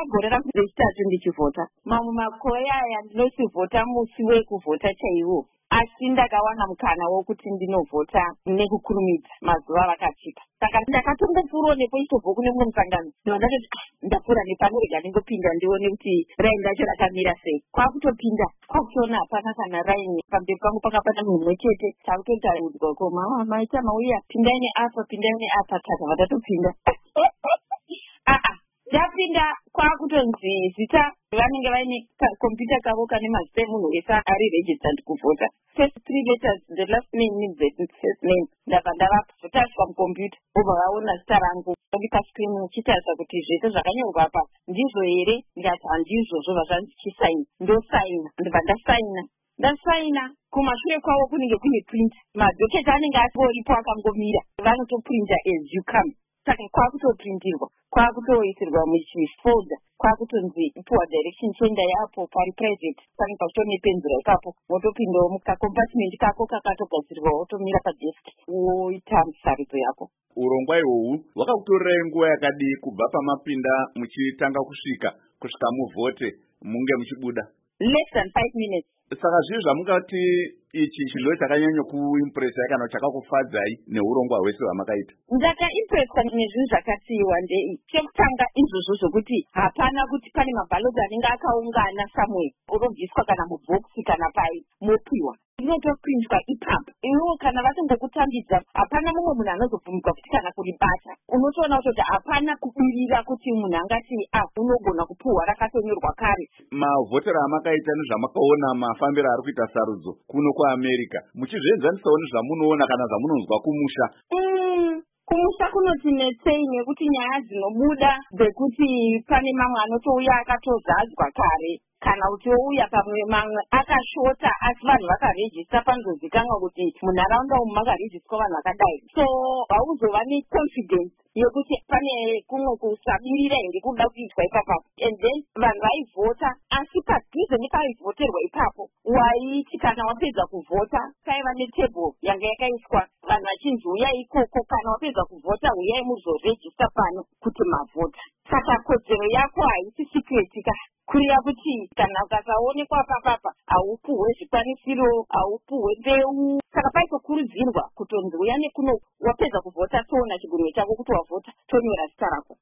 gore rangu rechitatu ndichivhota. Mamwe makore aya ndinosivhota musi wekuvhota chaiwo, asi ndakawana mukana wokuti ndinovhota nekukurumidza mazuva vakachita. Saka ndakatongopfuurawo nepo ichitobva kune mumwe musangano ndakati ndapfuura nepano rega ndingopinda ndione kuti raini racho rakamira sei. Kwakutopinda kwakutoona hapana kana raini, pamberi pangu pakapata munhu mumwe chete. Takutotaudzwa ko mama maita mauya pindai neapa pindai neapa, takabva tatopinda. Ndapinda kwakutonzi zita vanenge vaine kompyuta kavo kane mazita emunhu wese ari registered kuvhota. First 3 letters, the last name means the first name. Ndabva ndavavhotaswa mukompyuta vobva vaona zita rangu uri paskrini uchitarisa kuti zvese zvakanyorwa apa ndizvo here. Ndikati handizvo, zvobva zvandichisaina. Ndosaina, ndibva ndasaina. Kumashure kwavo kunenge kune print, madhoketa anenge atoripo akangomira, vanotoprinta as you come. Saka kwakutoprintirwa, kwakutoisirwa muchifolder, kwakutonzi ipuwa direction chenda yapo pari private, pane pakutone penzura ipapo, wotopindawo mukakompartment kako kakatogadzirwa, wotomira padesk woita musarudzo yako. Urongwa ihwohwu hwakakutorerai nguva yakadii kubva pamapinda muchitanga kusvika muvhote munge muchibuda? Less than 5 minutes. Saka zvizvi zvamungati ichi chinhu chakanyanya kuimpressai kana chakakufadzai neurongwa hwese hwamakaita? Ndakaimpresswa nezvinhu zvakasiyiwa ndei. Chekutanga izvozvo zvokuti hapana kuti pane mabhaloti anenge akaungana somewhere unobviswa kana mubhokisi kana pai mopiwa, inotoprintwa ipapo. Iwewo kana vatongokutambidza hapana mumwe munhu anozobvumirwa kuti kana kuribata. Unotoona kuti hapana kubirira kuti munhu angati unogona kupuhwa rakatonyorwa kare. Mavhotero amakaita nezvamakaona mafambiro ari kuita sarudzo kuno kuAmerica, muchizvienzanisawo nezvamunoona kana zvamunonzwa kumusha? Kumusha kunotinetsei nekuti nyaya dzinobuda dzekuti pane mamwe anotouya akatozadzwa kare, kana kuti ouya pamwe mamwe akashota asi vanhu vakarejista panozikanwa kuti munharaunda umu makarejistwa vanhu vakadai. So hauzova neconfidence yekuti pane kumwe kusabirira here kuda kuitwa ipapo. And then vanhu vaivhota, asi padhuze nepaivhoterwa ipapo waiti kana wapedza kuvhota paiva netebhuru yanga yakaiswa vanhu vachinzi uyai ikoko, kana wapedza kuvhota uyai muzorejista pano kuti mavhota. Saka kodzero yako haisi sikretika, kurira kuti kana ukasaonekwa papapa haupuhwe zvikwanisiro, haupuhwe mbeu. Saka paitokurudzirwa kutonzi uya nekuno wapedza kuvhota toona chigumwe chako kuti wavhota, tonyora zita rako.